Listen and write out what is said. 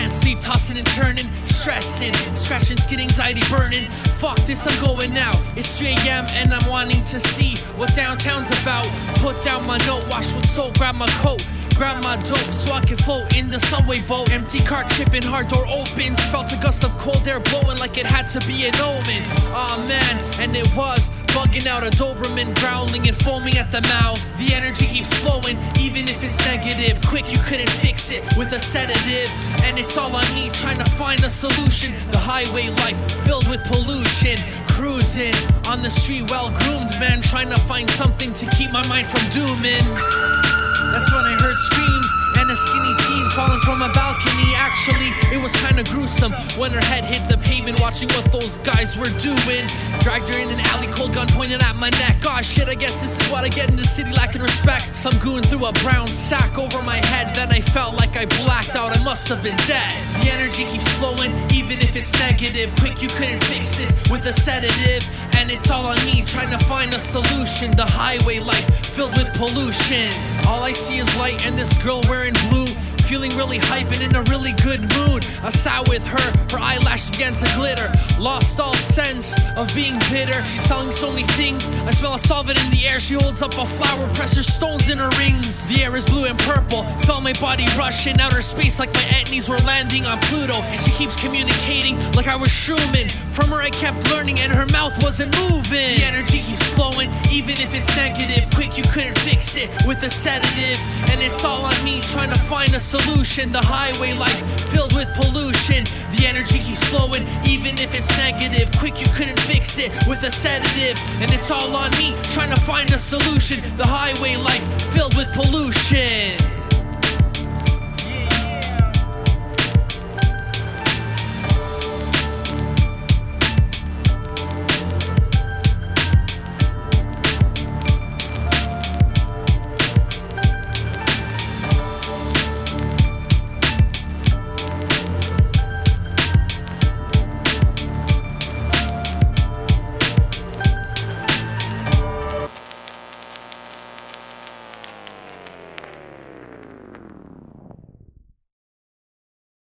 can't sleep, tossing and turning, stressing, scratching, skin, anxiety burning. Fuck this, I'm going out. It's 3 a.m. and I'm wanting to see what downtown's about. Put down my note, wash with soap, grab my coat, grab my dope so I can float in the subway boat. Empty car tripping, hard door opens. Felt a gust of cold air blowing like it had to be an omen. Aw man, and it was bugging out a Doberman, growling and foaming at the mouth. The energy keeps flowing, even if it's negative. Quick, you couldn't fix it with a sedative. And it's all on me, trying to find a solution. The highway life filled with pollution. Cruising on the street, well-groomed man, trying to find something to keep my mind from dooming. That's when I heard screams and a skinny teen falling from a balcony. Actually, it was kinda gruesome when her head hit the pavement, watching what those guys were doing. Dragged her in an alley, cold gun pointing at my neck. Aw shit, I guess this is what I get in the city, lacking respect. Some goon threw a brown sack over my head, then I felt like I blacked out, I must have been dead. The energy keeps flowing, even if it's negative. Quick, you couldn't fix this with a sedative. And it's all on me, trying to find a solution. The highway life filled with pollution. All I see is light and this girl wearing blue, feeling really hype and in a really good mood. I sat with her eyelashes began to glitter. Lost all sense of being bitter. She's telling so many things, I smell a solvent in the air. She holds up a flower, presses stones in her rings. The air is blue and purple, felt my body rush in outer space like my etnies were landing on Pluto. And she keeps communicating like I was Schumann. From her I kept learning and her mouth wasn't moving. The energy keeps flowing, even if it's negative. Quick, you couldn't fix it with a sedative. And it's all on me, trying to find a solution. The highway life filled with pollution. The energy keeps flowing, even if it's negative. Quick, you couldn't fix it with a sedative. And it's all on me, trying to find a solution. The highway life filled with pollution.